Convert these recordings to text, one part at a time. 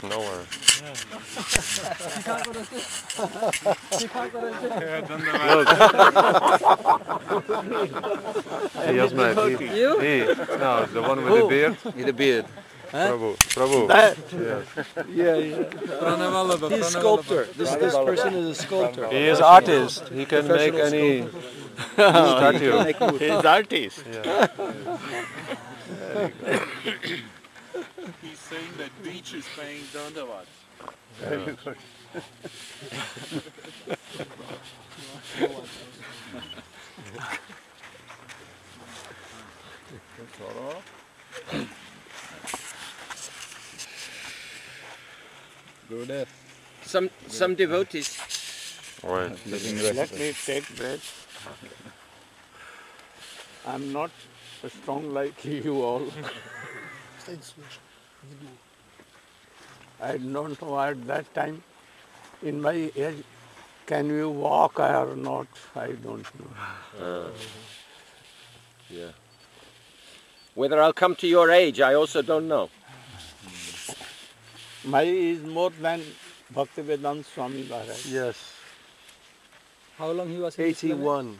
Nowhere. He has met. He. No, the one with the beard. With the beard. Prabhu. That? Yes. Yeah. He's sculptor. This person is a sculptor. He is artist. He can make any statue. He's artist. Yeah. He's saying that beach is paying Dandavad. Very good. Gurudev. Some devotees. Right. Let me take breath. I'm not strong like you all. I don't know at that time, in my age, can you walk or not? I don't know. Yeah. Whether I'll come to your age, I also don't know. My is more than Bhaktivedanta Swami Maharaj. Yes. How long he was? 81.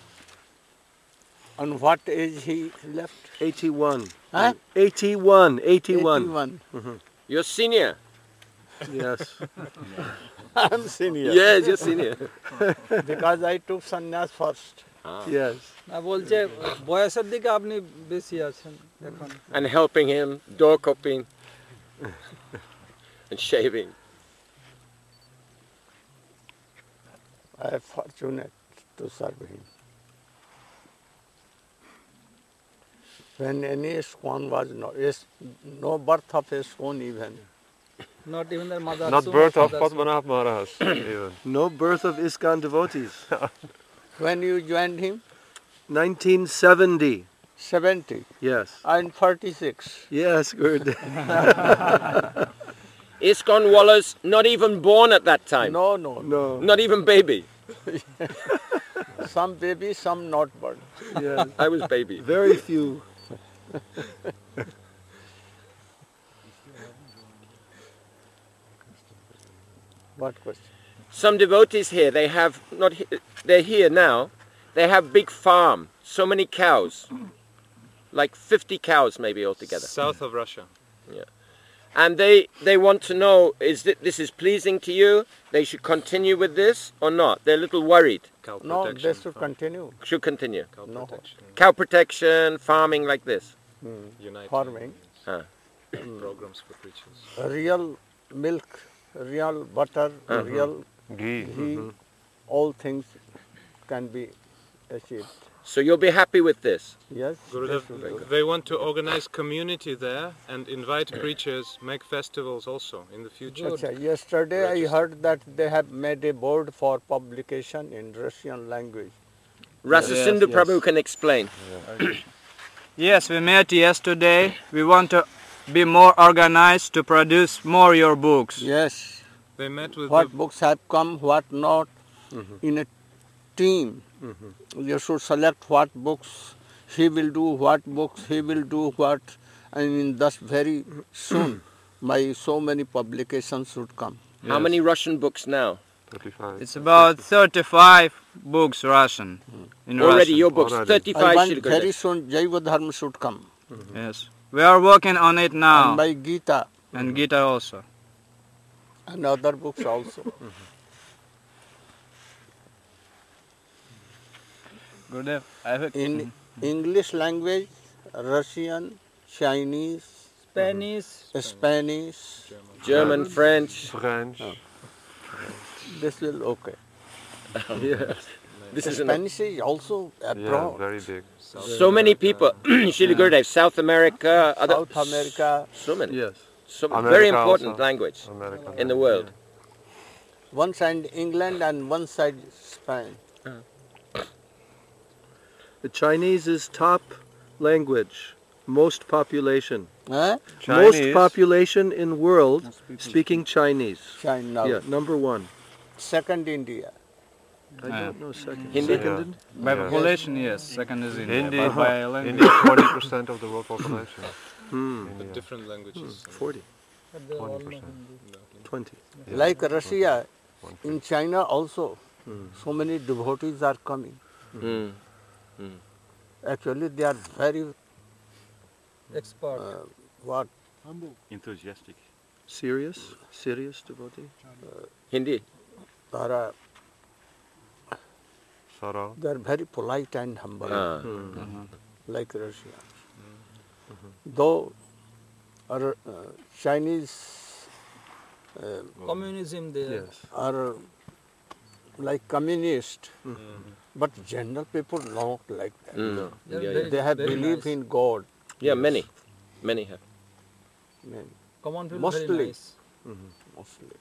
On what age he left? 81. Huh? 81. 81. You're senior. Yes. I'm senior. Yes, you're senior. Because I took sannyas first. Yes. না বলছে বয়সের দিকে আপনি বেশি আছেন এখন And helping him, door copying, and shaving. I am fortunate to serve him. When any ISKCON was no birth of ISKCON even. not even their mother. Not birth of Padmanabh Maharaj. Even. No birth of ISKCON devotees. When you joined him? 1970. 70. Yes. I'm 46. Yes, good. ISKCON Wallahs not even born at that time. No. No. Not even baby. Some baby, some not born. Yes. I was baby. Very few. What question? Some devotees here, they're here now, they have big farm, so many cows, like 50 cows maybe altogether. South of Russia. Yeah. And they want to know, this is pleasing to you? They should continue with this or not? They're a little worried. Cow No, protection. they should continue. Should continue. Cow No. protection. Cow protection, farming like this. United Farming. programs for preachers. Real milk, real butter, real Ghee. ghee, all things can be achieved. So you'll be happy with this? Yes. Gurudev, they want to organize community there and invite preachers, make festivals also in the future. Achha, yesterday I heard that they have made a board for publication in Russian language. Rasa Sindhu Prabhu can explain. Yes, we met yesterday. We want to be more organized to produce more your books. Yes. They met with What books have come, what not, in a team. You should select what books he will do, what books he will do, what, and thus very soon my so many publications should come. How many Russian books now? 35. It's about 35 books Russian. In Already Russian. your books, Already. 35 I want Shri very soon Jaiva Dharma should come. Yes. We are working on it now. And my Gita And Gita also. and other books also. Gurudev, I have a In English language, Russian, Chinese, Spanish, German, French. French. this will okay. Yes. This is Spanish is also Yeah, abroad. very big. so many people. Shri Gurudev, South America, South America. so many. Yes. So America very important also. language American in the world. One side England and one side Spain. The Chinese is top language. Most population. Eh? Most Chinese. population in world speaking Chinese. China. Yeah, number one. Second India. I don't know second. Hindi? Second? by Yeah. population, yes. Second is India. Hindi. But by language. India is 40% of the world population. the different languages. 40. But they all know Hindi. 20. Like Russia, in China also, so many devotees are coming. Mm. Actually, they are very, Expert. what, Enthusiastic. Serious devotee. Hindi. are, Sarah. they are very polite and humble, Ah. like Russia. Though our Chinese Communism there. Yes. are like communist, but general people not like that. Mm. They're Yeah, very- They have very belief nice. in God. yeah, many have. Many, Common people Mostly. very nice. mostly.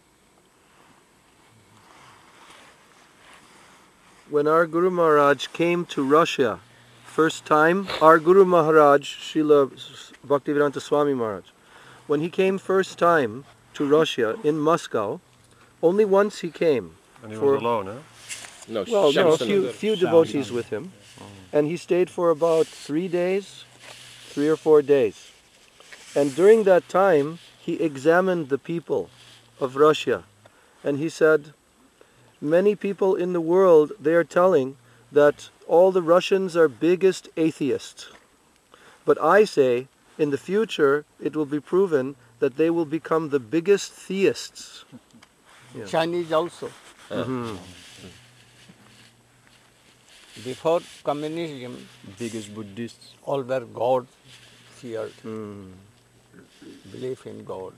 When our Guru Maharaj came to Russia first time, our Guru Maharaj, Srila Bhaktivedanta Swami Maharaj, when he came first time to Russia in Moscow, only once he came. And he For- was alone, huh? No, Well, no, a Shamsunandar. few devotees with him. And he stayed for about 3 days, 3 or 4 days. And during that time, he examined the people of Russia. And he said, many people in the world, they are telling that all the Russians are biggest atheists. But I say, in the future, it will be proven that they will become the biggest theists. Yeah. Chinese also. Before communism, Biggest Buddhists. all were God feared, belief in God.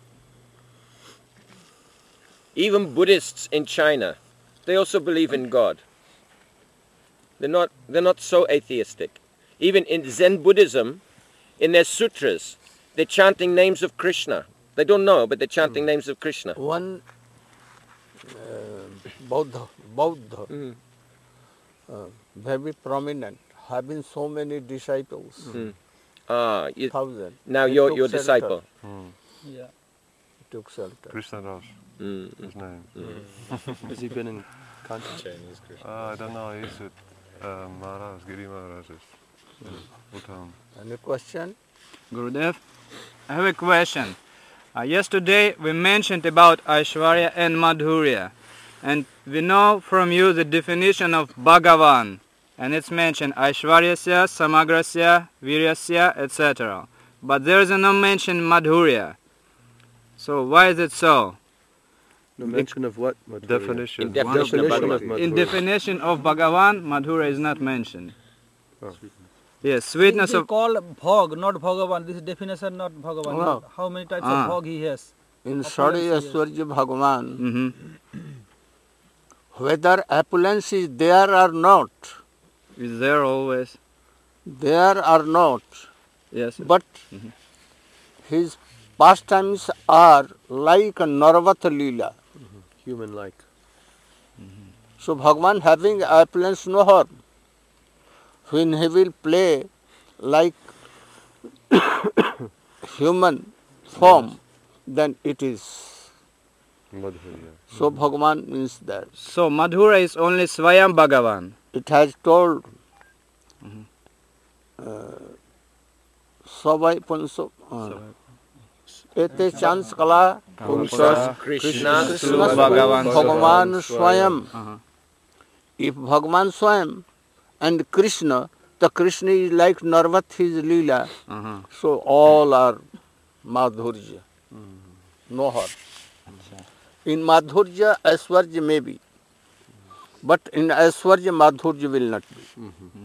Even Buddhists in China, they also believe in God. They're not so atheistic. Even in Zen Buddhism, in their sutras, they're chanting names of Krishna. They don't know, but they're chanting names of Krishna. One Buddha, very prominent, having so many disciples, Ah, 1,000. now He you're took your shelter. disciple. Yeah. He took shelter. Krishna Das, Mm. his name. Has he been in contact? Chinese Krishna. I don't know, he's with Maharaj, Giri Maharaj. Bhutan. Any question? Gurudev, I have a question. Yesterday we mentioned about Aishwarya and Madhurya, and we know from you the definition of Bhagavan, and it's mentioned Aishwaryasya, Samagrasya, Viryasya, etc. But there is no mention Madhurya. So why is it so? No mention of what? Madhurya? Definition. In definition of Definition of Bhagavan. In Madhurya. definition of Bhagavan, Madhurya is not mentioned. Oh. Yes, sweetness They of... call Bhog, not Bhagavan. This is definition, not Bhagavan. No. How many types Ah. of Bhog he has? In Opulence, Sadi yes. Aishwarya Bhagavan, Mhm. whether opulence is there or not, Is there always? there or not, Yes. but his pastimes are like Narvat Leela. Human-like. So Bhagavan having opulence no harm. When he will play like human form, then it is. Madhurya. So Bhagavan means that. So Madhura is only Swayam Bhagavan. It has told Sabai Punso Ete Chans Kala Krishna, Krishna Bhagavan Bhagavan Swayam. Uh-huh. If Bhagavan Swayam and Krishna, the Krishna is like Narvat, his Leela. Uh-huh. So all are Madhurya. No harm. In Madhurya, Aishwarya may be. But in Aishwarya, Madhurya will not be.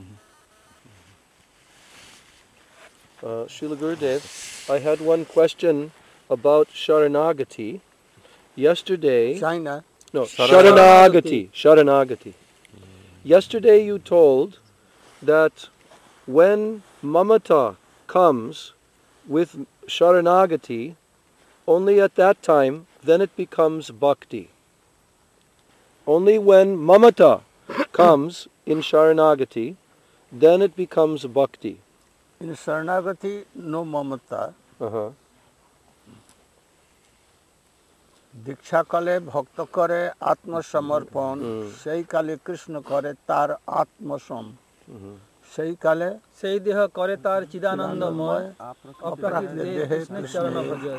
Srila Gurudev, I had one question about Sharanagati. Yesterday... China, No, Sharanagati. Yesterday you told that when Mamata comes with Sharanagati, only at that time, then it becomes Bhakti. Only when Mamata comes in Sharanagati, then it becomes Bhakti. in Saranagati, no Mamata. Uh-huh. দীক্ষা কালে ভক্ত করে আত্মসমর্পণ সেই কালে কৃষ্ণ করে তার আত্মসম সেই কালে সেই দেহ করে তার চিদানন্দময় অপ্রাকৃত দেহে কৃষ্ণের চরণ ভজয়।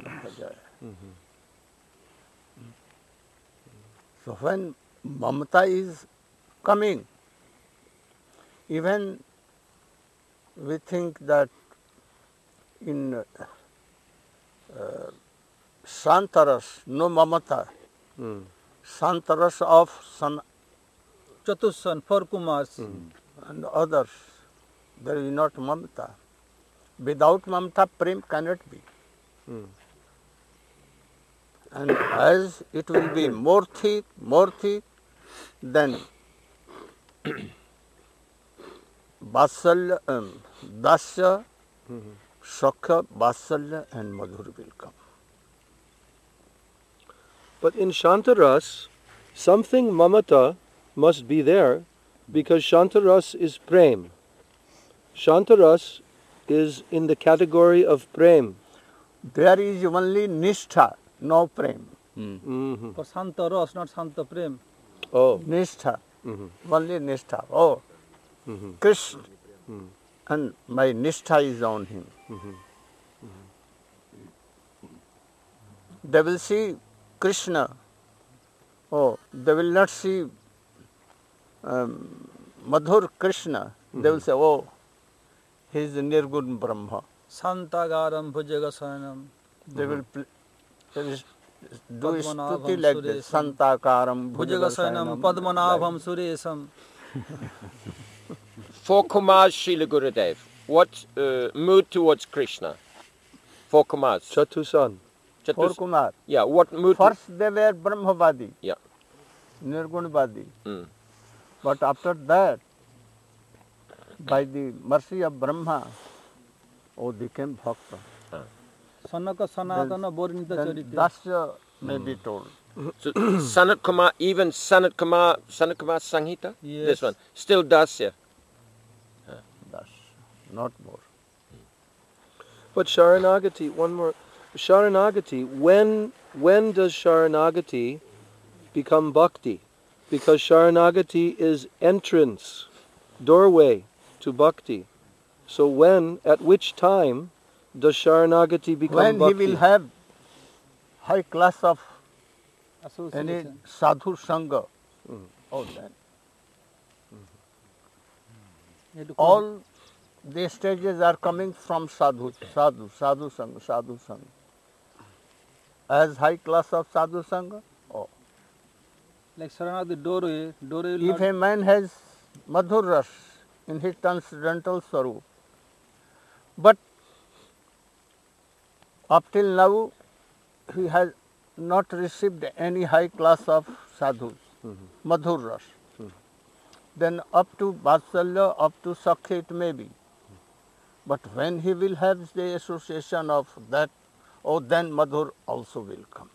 So when Mamata is coming, even we think that in Santaras, no Mamata, Santaras of চতুষ্সন, 4 Kumars, and others, there is not Mamata. Without Mamata, Prem cannot be. And as it will be more thick, then Vatsalya, Dasya, Sakha, Vatsalya and Madhur will come. But in Shantaras, something mamata must be there because Shantaras is prem. Shantaras is in the category of prem. There is only Nishtha, no Prem. for শান্ত রস, not Shanto Prem. Oh. Nishtha, only Nishtha. Oh, Krishna, and my Nishtha is on him. They will see Krishna. Oh, they will not see Madhur Krishna. They will say, oh, he is Nirgun Brahma. শান্তাগারম ভুজগশয়নম They will do stuti like this. Santakaram ভুজগশয়নম পদ্মনাভম সুরেশম। 4 Kumars, Srila Gurudev. What mood towards Krishna? 4 Kumars. Chatusan. For Kumar. Yeah, what mood? First they were Brahmavadi, Yeah. Nirgunvadi. But after that, by the mercy of Brahma, became Bhakta. Sanak সনাতন বর্ণিত Then চরিত্র। Dasya may be told. So, Sanat Kumar, even Sanat Kumar Sanghita? Yes. This one. Still Dasya. Dasya, not more. But Sharanagati, one more. Sharanagati, when does Sharanagati become bhakti? Because Sharanagati is entrance, doorway to bhakti. So at which time does Sharanagati become When bhakti? he will have high class of any association. sadhu sangha, then all the stages are coming from sadhu sangha. As high class of sadhu sangha, Like Sharanagati doorway will if a man has madhur ras in his transcendental swarup, but up till now he has not received any high class of sadhus, madhur ras. Then up to Vatsalya, up to Sakha it may be. But when he will have the association of that, then madhur also will come.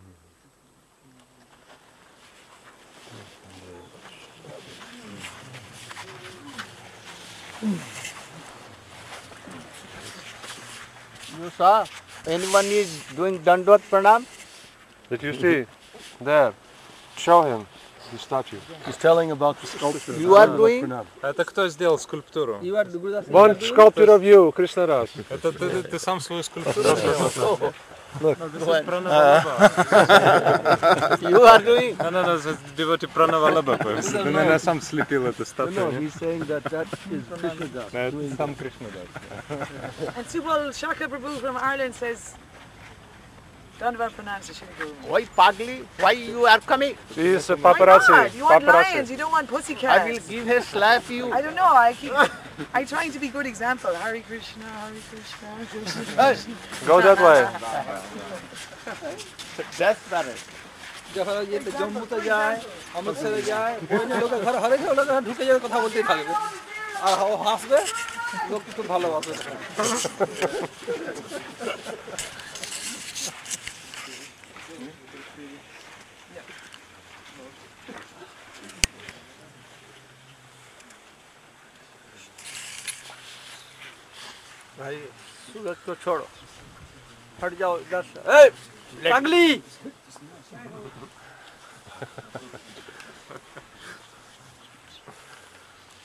You saw anyone is doing Dandvat Pranam? Did you see? There. Show him the statue. He's telling about the sculpture. You are doing? Это кто сделал скульптуру? You are Gurudas. One sculpture of you, Krishna Ras. Это ты сам свою скульптуру сделал? You are doing? Она devotee Pranavallabha. Ты, наверное, сам слепил эту No, статую. he's saying that is Krishnadas. Это сам Кришна, да. And Subal Shaka Prabhu from Ireland says, Dandavad Pranam to Shri Guru. Why Pagli? Why you are coming? He is a Why paparazzi. not? You want Paparazzi. lions, you don't want I will pussycats. give a slap you. I don't know, I'm trying to be good example. Hare Krishna, Krishna Krishna. Go that way. That's better. যখন যেতে জম্মুতে যায়, অমৃতসরে যায়, ওই লোকের ঘরে হরে লোকের ঘরে ঢুকে যাবে, কথা বলতেই থাকবে আর ও হাসবে, লোক খুব ভালোবাসবে। भाई सूरज को छोड़ो, हट जाओ इधर से। পাগলি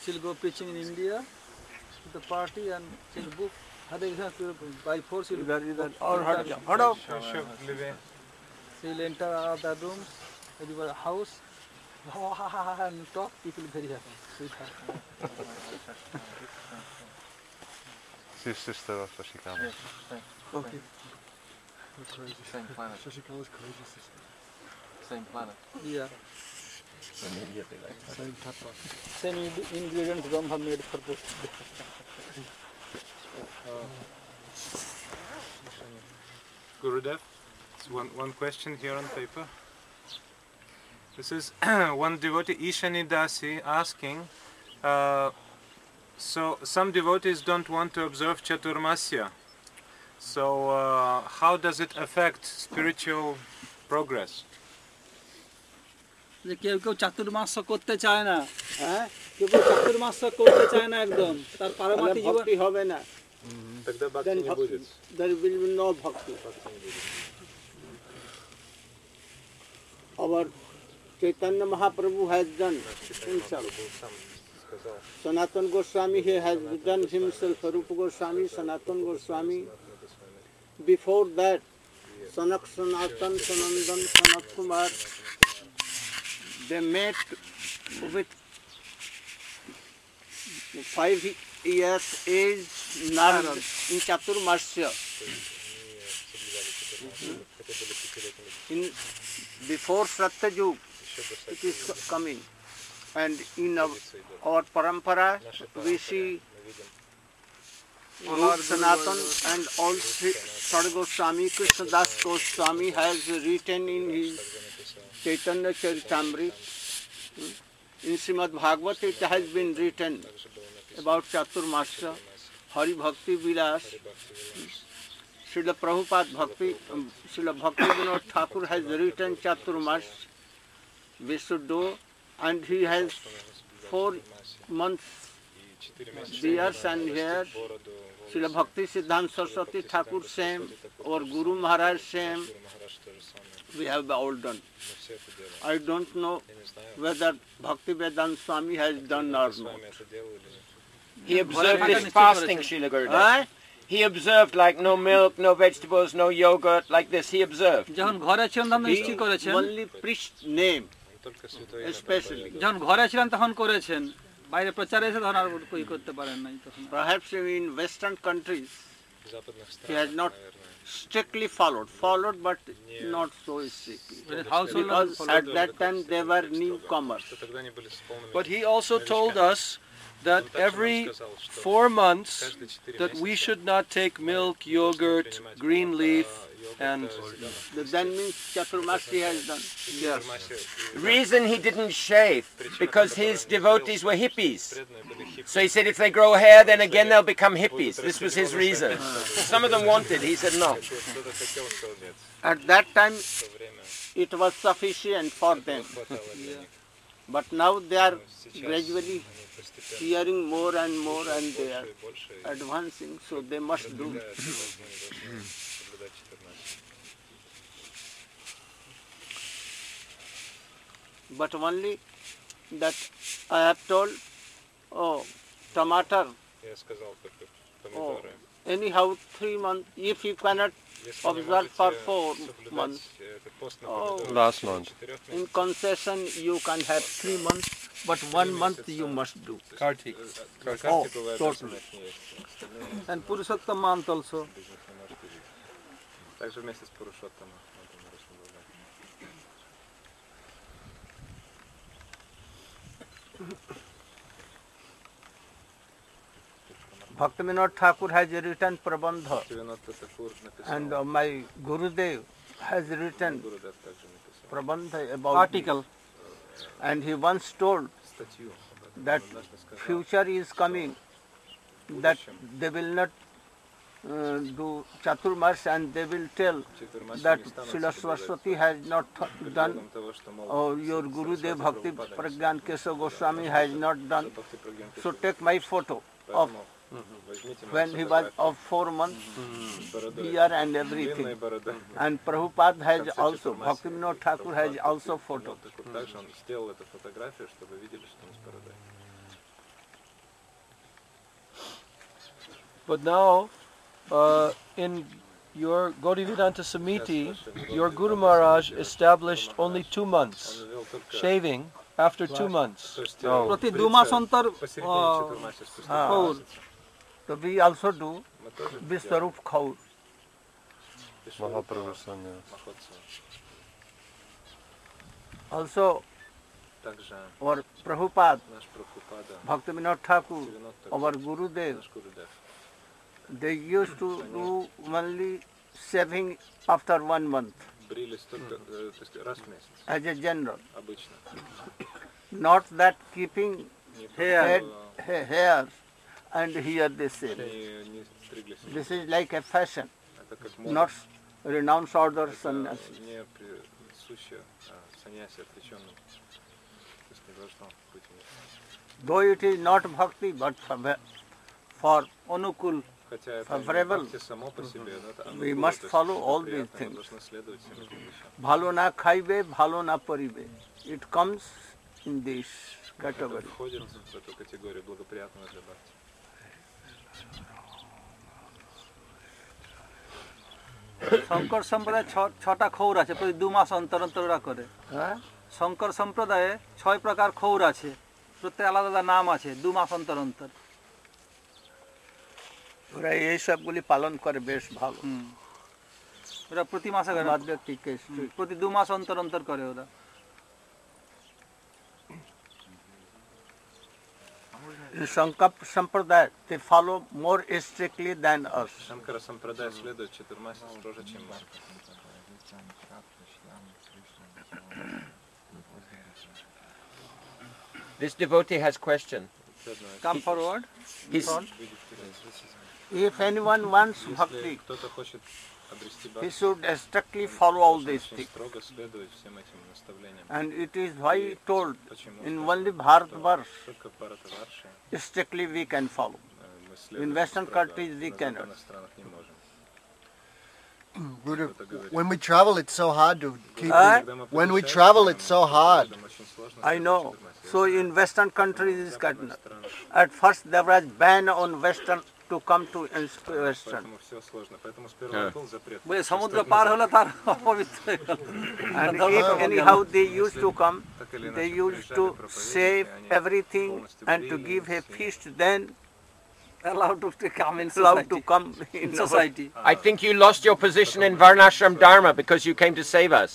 she'll go preaching in India to the party and change book. By force, she'll she'll enter the rooms, a house, and talk. People very happy. Sweetheart. Sister of Shashikama. Okay. Same planet. Shashikama's crazy sister. Same planet. Yeah. Immediately like that. Same type of. Same ingredients Brahma made for this. Gurudev, it's one question here on paper. This is one devotee, Ishani Dasi, asking, so some devotees don't want to observe Chaturmasya. So how does it affect spiritual progress? যে কেউ কেউ চাতুর্মাস্য করতে চায় না, হ্যাঁ, কেউ কেউ চাতুর্মাস্য করতে চায় না একদম, তার পারমার্থিক জীবন ভক্তি হবে না, then there will be no bhakti. Our Chaitanya Mahaprabhu has done himself. Sanatana Goswami, he has done himself. Rupa Goswami, Sanatana Goswami. Before that, Sanak Sanatan, Sanandan, Sanat Kumar, they met with 5 years age Narad in Chaturmasya. Before Satyajug, it is coming. And in our parampara, we see Rupa Sanatan and also Sada Goswami, Krishnadas Goswami has written in his Chaitanya Charitamrita. In Srimad Bhagavad it has been written about Chaturmasya, Hari Bhakti Vilas, Srila Prabhupada Bhakti, Srila Bhakti Vinod Thakur has written Chaturmas, Visuddho, and he has 4 months beards and hair. Srila Bhakti Siddhanta Saraswati Thakur same, or Guru Maharaj same, we have all done. I don't know whether Bhakti Vedanta Swami has done or not. He observed this fasting, Srila Gurudev. He observed like no milk, no vegetables, no yogurt, like this. He observed. He only preached name, especially. Perhaps in Western countries, he has not strictly followed but not so strictly. Because at that time they were newcomers. But he also told us that every 4 months that we should not take milk, yogurt, green leaf, and that means Chaturmasya has done. Yes. Reason he didn't shave, because his devotees were hippies. So he said if they grow hair, then again they'll become hippies. This was his reason. Some of them wanted, he said no. At that time, it was sufficient for them. But now they are gradually hearing more and more and they are advancing, so they must do. But only that I have told, tomato, anyhow 3 months, if you cannot observe for 4 months, last month. In concession you can have 3 months, but 1 month you must do. Kartik. Oh, totally. And Purushottam month also. Bhaktivinoda Thakur has written Prabandha, and my Gurudev has written Prabandha about article, and he once told that future is coming, that they will not do Chaturmas and they will tell that Srila Saraswati has not done, or your Gurudev Bhakti Pragyan Keshav Goswami has not done. So take my photo of when he was of 4 months, beard and everything. And Prabhupada has also, Bhaktivinoda Thakur has also photo. But now, in your Gaudivedanta Samiti, your Guru Maharaj established only 2 months, shaving after 2 months. প্রতি 2 মাস অন্তর খাউর তো we also do Vishwarup Khaur. Mahaprabhu sannyas. Also our Prabhupada, Bhaktivinoda Thakur, our Gurudev, they used to do only shaving after 1 month as a general. Not that keeping hair and here they shave. This is like a fashion, not renounced order sannyasi. Though it is not bhakti, but for anukul, favorable, we must follow all these things. Bhalo na khaibe, bhalo na paribe. It comes in this category. Shankar সম্প্রদায়ে 6টা খৌর আছে, প্রতি 2 মাস অন্তর অন্তর ওরা করে। শঙ্কর সম্প্রদায়ে 6 প্রকার খৌর আছে, প্রত্যেক আলাদা আলাদা নাম আছে, 2 মাস অন্তর অন্তর। ওরা এই সবগুলি পালন করে বেশ ভালো। ওরা প্রতি মাসে করে, প্রতি 2 মাস অন্তর অন্তর করে ওরা। In Shankar Sampradaya, they follow more strictly than us. Shankara Sampradaya следует 4 строже, чем мы. This devotee has question. Come forward. If anyone wants bhakti, he should strictly follow all these things. And it is why told in only Bharatvarsh, strictly we can follow. In Western countries we cannot. Guru, when we travel it's so hard to keep when we travel it's so hard. I know. So in Western countries is cannot. At first there was ban on Western to come to Western. সমুদ্র পার হলো তার অপবিত্র হয়ে গেল। And if anyhow they used to come, they used to save everything and to give a feast, then allowed to come in society. I think you lost your position in Varnashram Dharma because you came to save us.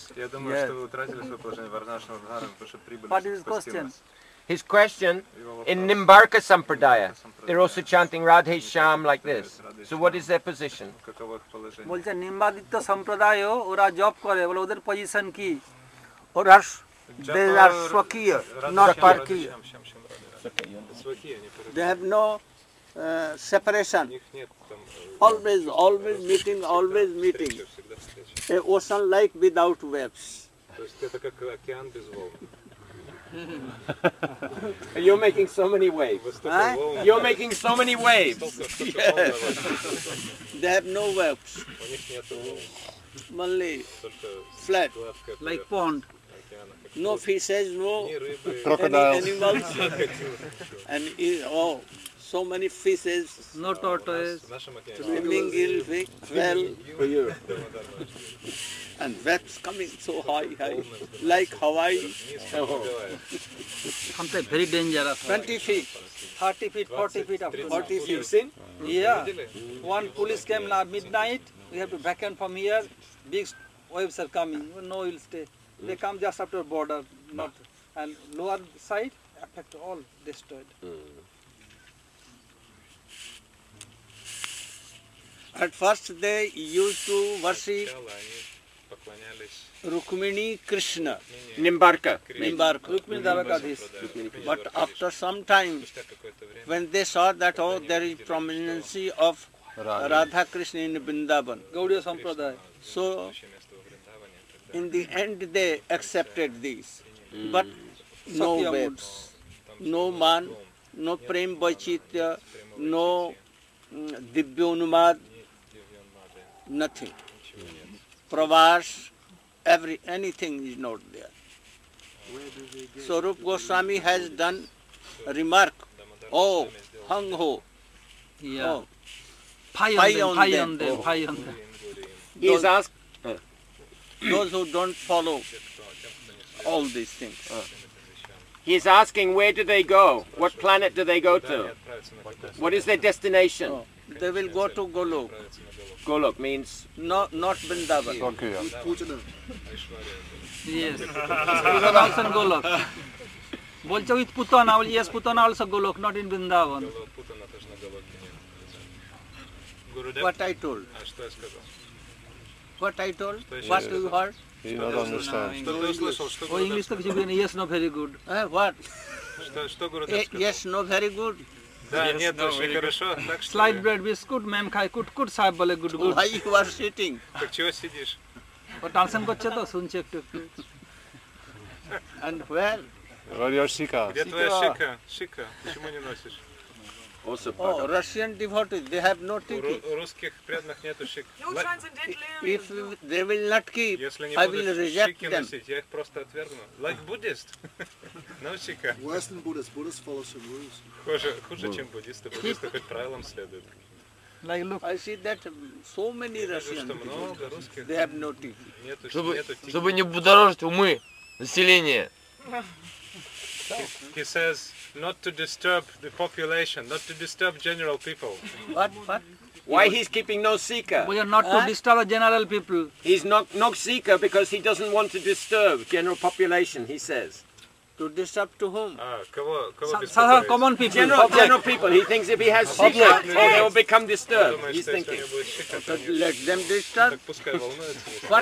What is his question? His question, in Nimbarka Sampradaya, they're also chanting Radhe Shyam like this. So what is their position? বলছে নিম্বাদিত্য সম্প্রদায়ও ওরা job করে, বলে ওদের position কি? ওরা they are swakiya, not parkiya. They have no separation. Always meeting. A ocean like without waves. You're making so many waves. You're making so many waves. Yes. They have no waves. Only flat. Like pond. No fishes, no crocodiles. Any animals. And so many fishes. No tortoise. Swimming in well. And waves coming so high, like Hawaii. Something very dangerous. 20 feet. 30 feet, 40 feet up to 40 feet. You've seen? Yeah. One police came at midnight. We have to back end from here. Big waves are coming. No, we'll stay. They come just after border, not and lower side affect all destroyed. At first they used to worship Rukmini Krishna. Nimbarka. Rukmini Dvarakadhish. But after some time, when they saw that there is prominence of Radha Krishna in Vrindavan, Gaudiya Sampradaya. So in the end they accepted these. But no waves, no man, no Prem Vaichitya, no Divyonumad, nothing. Pravas, anything is not there. So Rup Goswami has done a remark, hung ho. Yeah. Fire on them. He is asked. Those who don't follow all these things. He is asking, where do they go? What planet do they go to? What is their destination? They will go to Golok. Golok means? Not Vrindavan. Yes. Putana also in Golok. Bolcha with Putana, yes, Putana also Golok, not in Vrindavan. What I told? What I told? What you heard? He not understand. Oh, English to yes, no, very good. What? Yes, no, very good. Slide bread biscuit, ma'am, khai kut sahib bole good. Why you are sitting? But translation করছে তো শুনছি একটু And where? Where your shika? Где твоя шика? Шика. Почему не носишь? Also Russian devotees, they have no tiki. У русских преданных нету шик. If they will not keep, Если не I will будут reject шики them. носить, я их просто отвергну. Like Buddhist. No шика. Worse than Buddhists. Buddhists follow some rules. Хуже, чем буддисты. Буддисты хоть правилам следуют. Like look, I see that so many Russians, they have no tiki. Чтобы не будоражить умы населения. He says not to disturb the population, not to disturb general people. What? Why he's keeping no seeker? We are not to disturb the general people. He's not seeker because he doesn't want to disturb general population, he says. To disturb to whom? Common people. General people. He thinks if he has seeker, they will become disturbed. He's thinking. Let them disturb. What?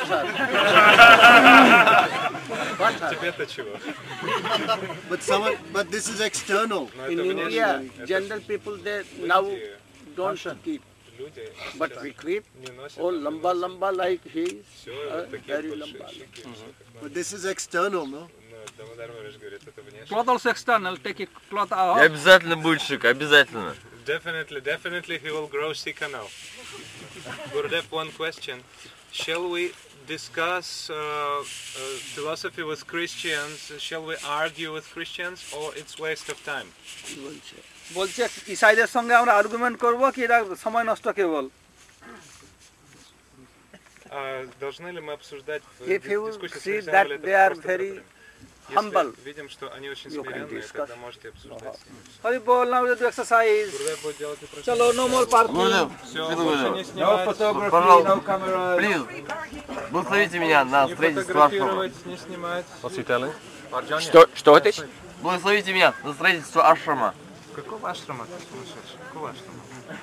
But this is external. In India, general people they now don't keep. But we keep. Oh, lamba like he is. Very lamba. But this is external, no? Cloth also external. Take a cloth out. Обязательно будет шика, обязательно. Definitely he will grow sika now. Gurudev, one question. Shall we discuss philosophy with Christians? Shall we argue with Christians, or it's waste of time? বলছে ইসাইদের সঙ্গে আমরা argument করব কি এটা সময় নষ্ট কেবল Должны ли мы обсуждать If you see that they are very humble, видим, что они очень смиренные, тогда можете обсуждать. Хари бол now we do exercise. Chalo, no more parking. No photography, no camera. Please, благословите меня на строительство ашрама. What's he telling? Что это? Благословите меня на строительство ашрама. Какого ашрама ты сумасшедший? Какого ашрама?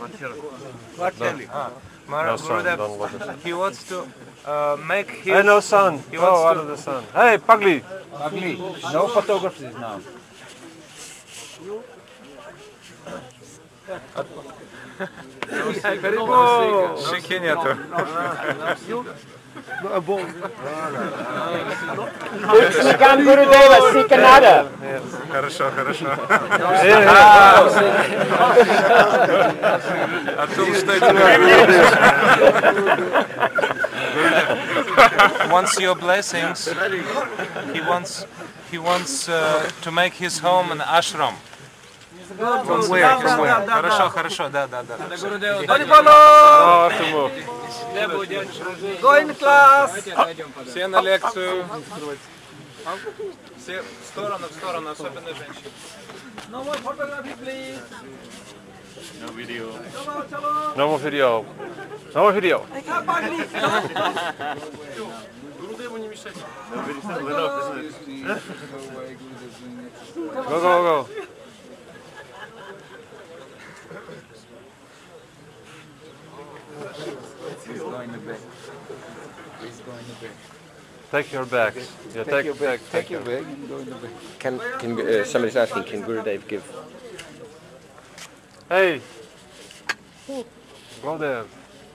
No son, don't look at He wants to make his... Hey, no son. Go out of the sun. Hey, Pugly. Ugly. No photographers now. Шики нету. Sikam Gurudeva, Sikanada. Хорошо. О том, что это wants your blessings. He wants to make his home an ashram. From where? Хорошо, да. Go in class. Все на лекцию. Все в сторону, особенно женщины. No more photography, please. No more video. No more video. Go. He's going to bed. Take your bags. Yeah, take your bag. take Take your bag and go in the bag. Can somebody's asking, can Gurudev give? Hey. Go there.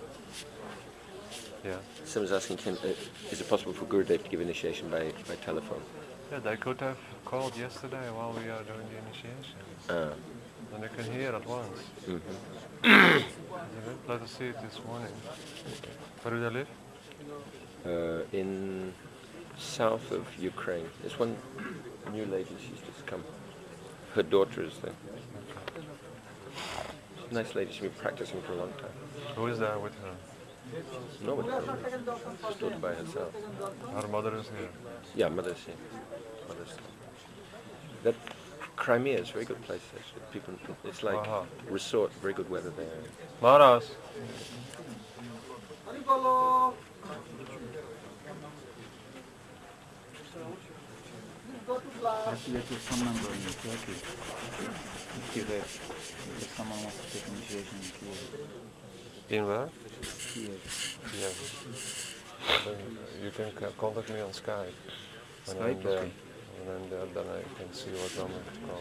Yeah. Someone's asking, is it possible for Gurudev to give initiation by telephone? Yeah, they could have called yesterday while we are doing the initiation. And they can hear at once. Let us see it this morning. Where do they live? In south of Ukraine. There's one new lady, she's just come. Her daughter is there. Nice lady, she's been practicing for a long time. Who is there with her? No one. She stood by herself. Her mother is here. Yeah, mother's here. Mother's here. That Crimea is a very good place actually. People, it's like resort, very good weather there. Maharaj. Have to get your phone number in Turkey. Kiev. If someone wants to take initiation in Kiev. In where? Kiev. Yeah. Then you can contact me on Skype. When Skype? I'm there. Okay. When I'm there, then I can see what number to call.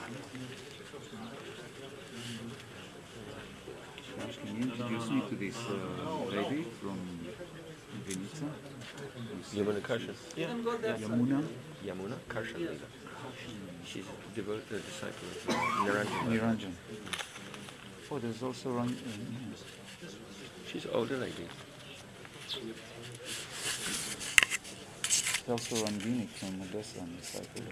Can you introduce me to this lady from Vinica? Yamuna Karshan. Yeah. Yamuna? Yamuna Karshan Lila. She's a devoted disciple of Niranjan. Niranjan. Oh, there's also Ran. She's an older lady. There's also Rangini from Odessa on the cycle.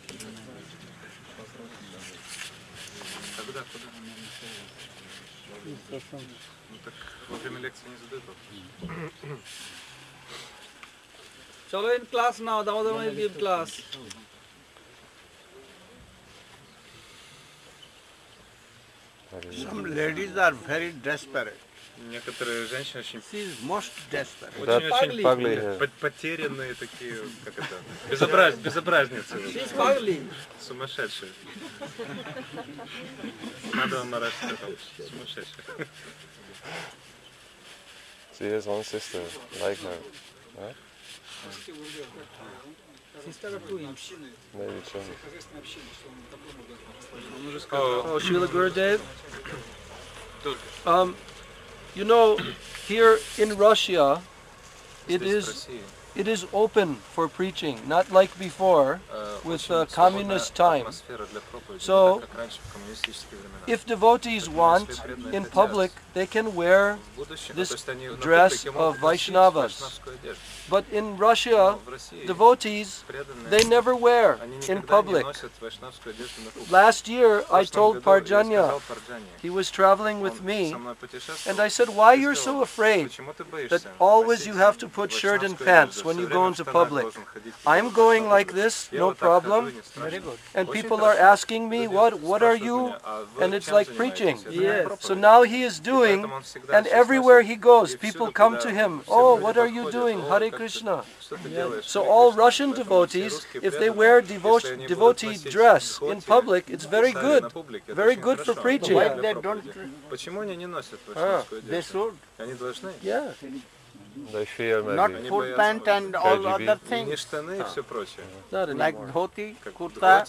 Chalo in class now, Damodar will give class. Some ladies are very desperate. Некоторые женщины очень... She is most desperate. Очень потерянные такие, как это, безобразницы. Сумасшедшие. Надо Мараш сказал, сумасшедшие. She has one sister like her, right? Sister of twins. Maybe so. Oh, Srila Gurudev. You know, here in Russia, it is open for preaching, not like before with communist time. So, if devotees want, in public, they can wear this dress of Vaishnavas. But in Russia, devotees, they never wear in public. Last year, I told Parjanya, he was traveling with me, and I said, why you're so afraid that always you have to put shirt and pants when you go into public? I'm going like this, no problem. And people are asking me, what are you? And it's like preaching. So now he is doing, and everywhere he goes, people come to him, oh, what are you doing? Hare Krishna. So all Russian devotees, if they wear devotee dress in public, it's very good for preaching. Why they don't? They should. Yeah. They fear maybe. Not full pant and all KGB. other things. Не штаны и все прочее. Like dhoti, kurta.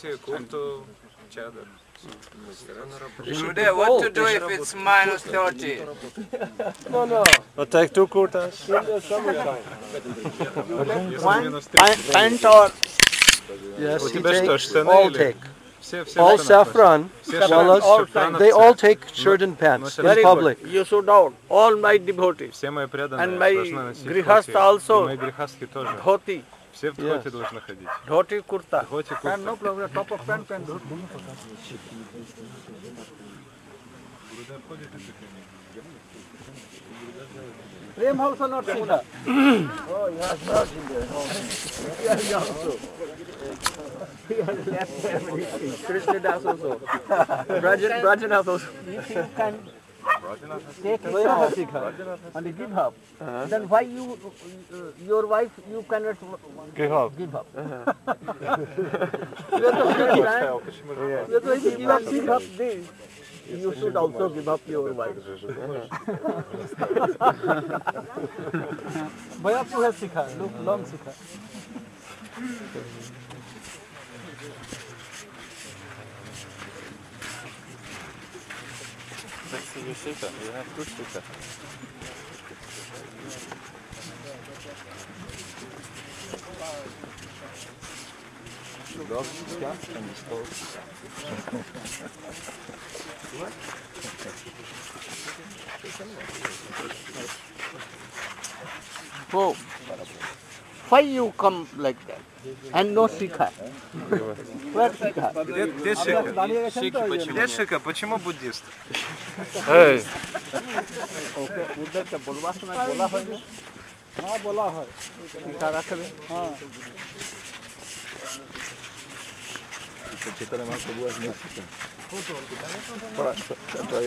What to do if it's minus 30? No. I'll take 2 kurtas. In the summertime. One pant or... Yes, У he тебя что, takes, штаны all или? take. Все All штаны. saffron, Все Wallace, штаны. they all take shirt and pants in public. You should out. All my devotees. Все мои преданные And my должны носить grihastha дхоти. also. И мои грехастхи тоже. Dhoti. Все в дхоти должны ходить. Dhoti kurta. Дхоти And no куртка. problem. Top of pant and dhoti. Prem also not Sikha. Oh, he has not in there. He has also. He has left everything. Krishnadas also. Brajanas also. If you can take Sikha and give up, then why your wife, you cannot Give up. give up? You are the same man. That's why you give up Sikha. You should also give up your wife. Bayapu has Sikha, long Sikha. That's your Sikha. You have good Sikha. Whoa. Why you come like that? And no Sikha. Where Sikha? Где Шика? Где Шика? Почему буддист? Hey. Okay, उधर से बोलवा समय बोला है ना? हाँ बोला है। Sikha रख ले। हाँ। Читали нас было месяца. Хорошо,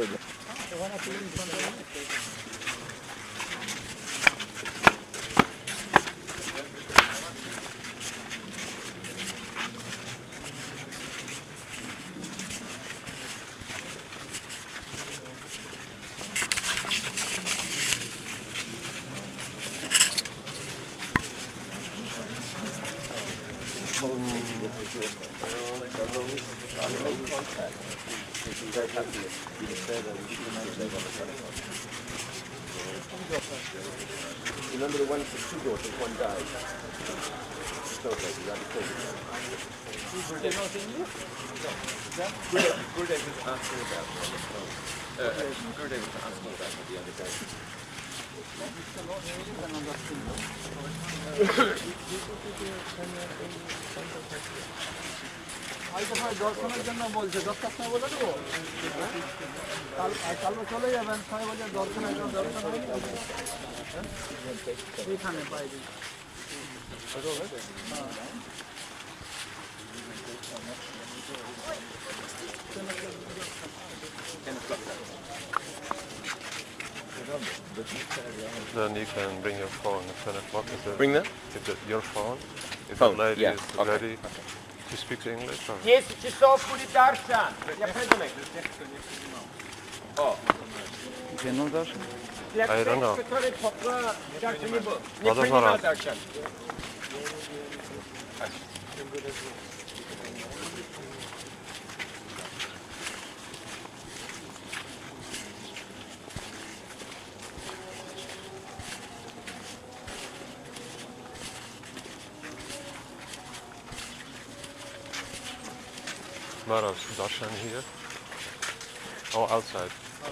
Remember the one for two daughters, one died. So okay, you understand. Gurudev was asking about it on the phone. Gurudev was asking about it the other day. দর্শনের জন্য বলছে 10টার সময় বলে দেবো কালকে চলে যাবেন 6 বাজে দর্শনের জন্য দর্শন এইখানে পাইবে Then you can bring your phone at 10 o'clock. Bring that? Your phone? If Phone, the lady yeah, is okay. ready. She speaks English? Or? 10 часов будет даршан. Я придумаю. О. Где ну Даршан? I don't know. Который попра даршан не был. Не Надо принимал знать. даршан. Maharaj, darshan here? Oh, outside.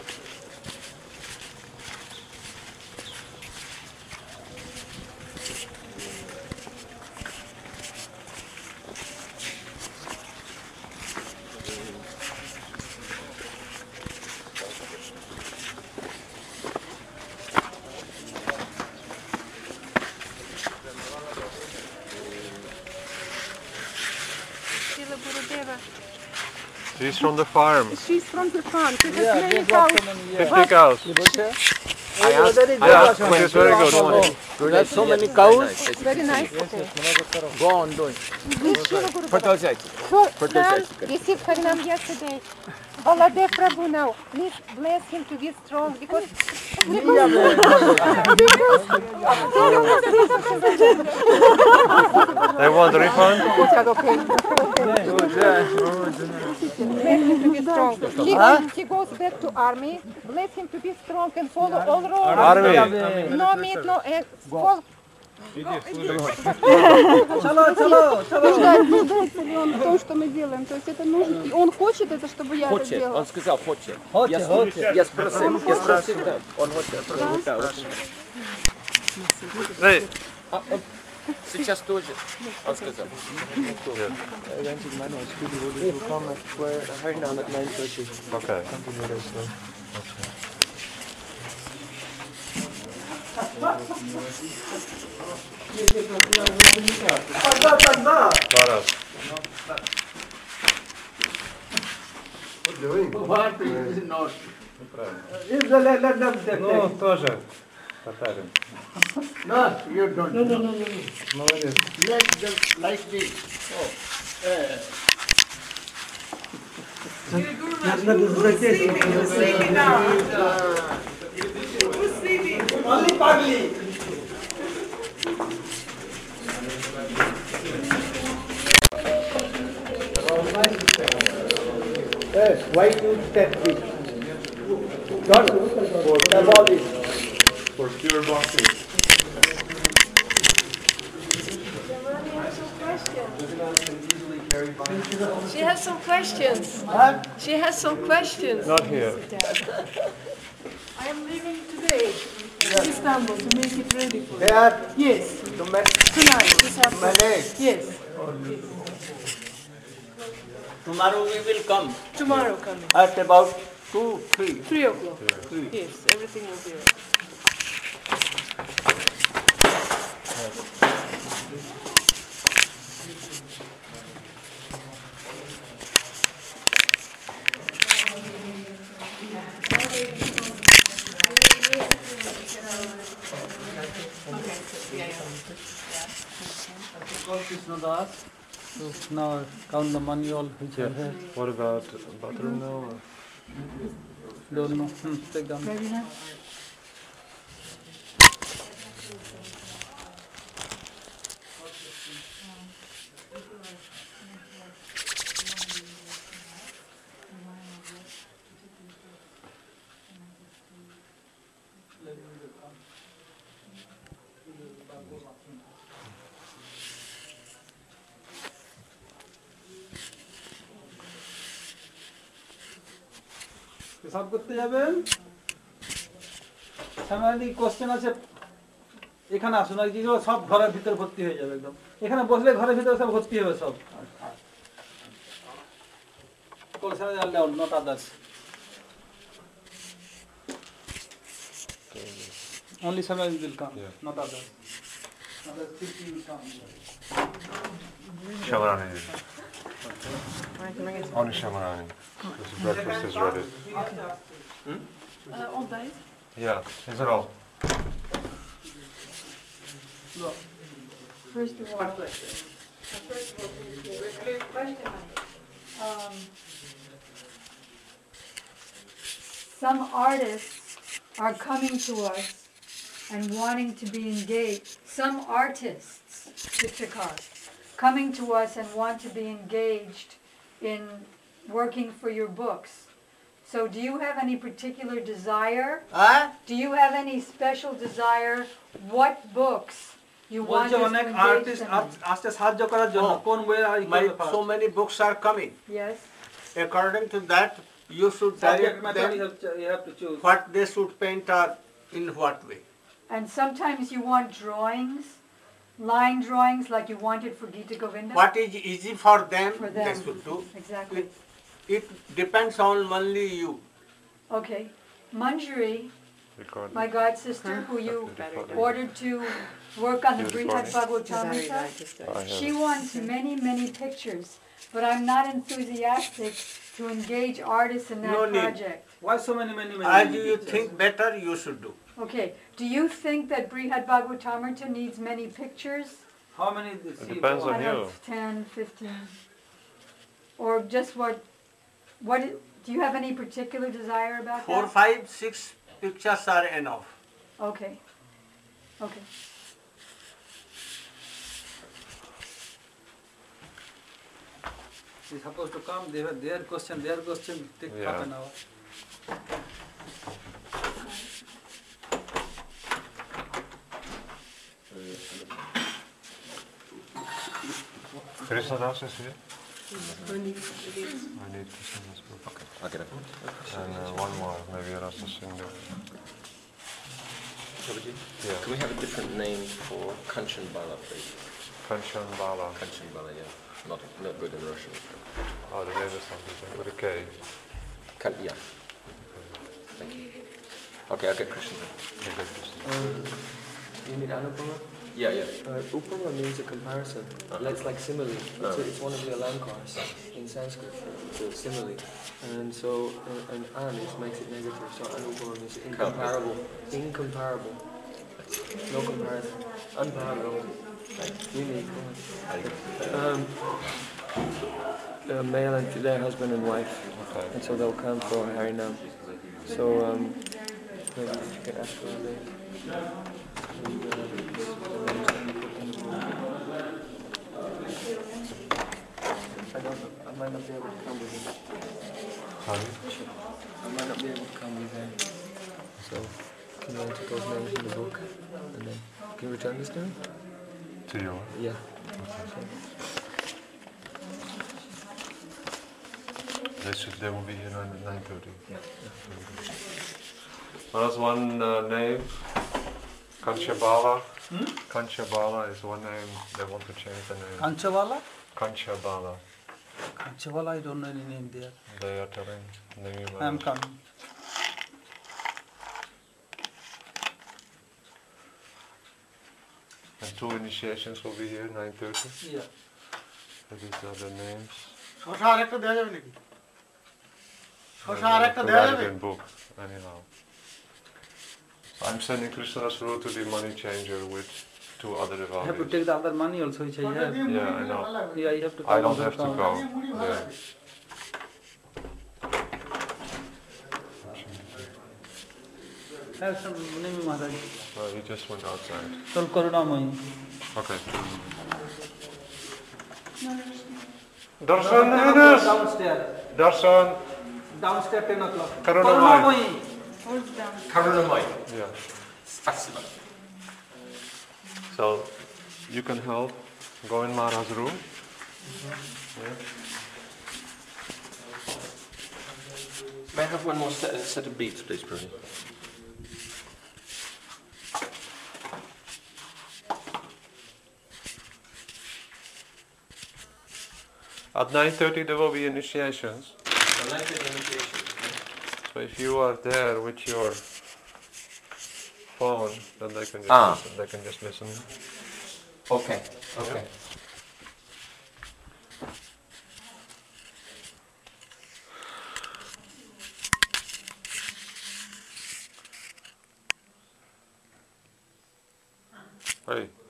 Srila Gurudeva. She's from the farm. She's from the farm. She has many cows. 50 cows. I asked, She's very good. There's so many cows. Very nice. Okay. Go on doing. Продолжайте. Received Harinam yesterday. Baladev Prabhu now. Please bless him to be strong because They want a refund? Bless him to be strong. He goes back to army. Bless him to be strong and follow all rules. Army. No meat, no eggs. Follow. Нуждается ли он в том, что мы делаем? То есть это нужно. Он хочет это, чтобы я это Хочет. делала? Он сказал хочет. Я спросил. Да. Он хочет. Да, очень. Hey. Сейчас тоже. Он сказал. Okay. Maharaj. What is not? Let them take it. тоже. Татарин. No, you don't. No. Молодец. Let them like this. Who's sleeping now? Who's sleeping? Only Pagli. Yes, why do you step this? Not for body. For pure boxing. She has some questions. She has some questions. Not here. I am leaving today. Istanbul to make it ready for you. There? Yes. Tonight, this afternoon. Malay? Yes. Tomorrow we will come. Tomorrow coming. At about 2, 3. 3 o'clock. Yes, everything will be ready. Krishna Das. So now count the money all which I have. What about bathroom now? Or? Don't know. Take down. Ready now? হিসাব করতে যাবেন সামনে question আছে এখানে আসুন আর যেগুলো সব ঘরের ভিতর ভর্তি হয়ে যাবে একদম এখানে বসলে ঘরের ভিতরে সব ভর্তি হবে সব কোশ্চেন জানলে not others only Samuel will come not others others will come Shamarani. Only Shamarani. Breakfast is ready. All day? Yeah, is it all? No. First of all, some artists are coming to us and wanting to be engaged. Some artists, Iftikhar, coming to us and want to be engaged in working for your books. So do you have any particular desire? Do you have any special desire what books you want us to engage them in? So many books are coming. Yes. According to that, you should direct them you have to choose what they should paint or in what way. And sometimes you want drawings, line drawings like you wanted for Gita Govinda? What is easy for them, For them. they should do. Exactly. It depends on only you. Okay. Manjari, my god sister, who you ordered to work on the Brihad Bhagavatamrita, she wants many, many pictures, but I'm not enthusiastic to engage artists in that No need. project. why so many As you think better, you should do. Okay. Do you think that Brihad Bhagavatamrita needs many pictures? how many It depends on I don't know, 10, 15. Or just what do you have any particular desire about 4, that? 5, 6 pictures are enough. Okay. Okay. is supposed to come they have their question take half an hour Krishna Das is here? I need Krishna Das book. Okay, I'll get it. And one more, maybe Rasa Singh. Yeah. Can we have a different name for Kanchan Bala, please? Kanchan Bala. Kanchan Bala, yeah. Not good in Russian. Oh, the name is something with a K. Yeah. Thank you. Okay, I'll get Krishna. You need Anupama? Yeah. Upama means a comparison. It's like simile. It's one of the alankars in Sanskrit. So simile. And so an an makes it negative. So Anupama means incomparable. Incomparable. No comparison. Unparalleled. Unique. Male and their husband and wife. Okay. And so they'll come for Harinam. So maybe you can ask for a name. I don't know. I might not be able to come with him. Pardon? I might not be able to come with him. So, can you enter those names in the book? And then, can you return this to me? To you? Yeah. They will be here at 9:30. Well, that's one name. Kanchabala. Kanchabala is one name. They want to change the name. Kanchavala? Kanchabala. Kanchavala, I don't know any name there. They are telling name. I am coming. And 2 initiations will be here, 9:30. Yeah. So these are the names. Provided in book, anyhow. So I'm sending Krishna's rule to the money changer with 2 other I have to devotees. take the other money also which I have. Yeah, I know. Yeah, I have to I come don't on have the to account. go. Yeah. Have some name, Maharaj. Well, he just went outside. Tol Karunamai. Okay. Darshan, Enes! Downstairs. Darshan. Downstairs 10 o'clock. Karunamai. Karunamai. Yeah. So, you can help. Go in Mara's room. Yeah. May I have one more set of beads, please, Prabhu? At 9:30 there will be initiations. So if you are there with your phone, then they can just listen. They can just listen. Okay. Okay. Hey.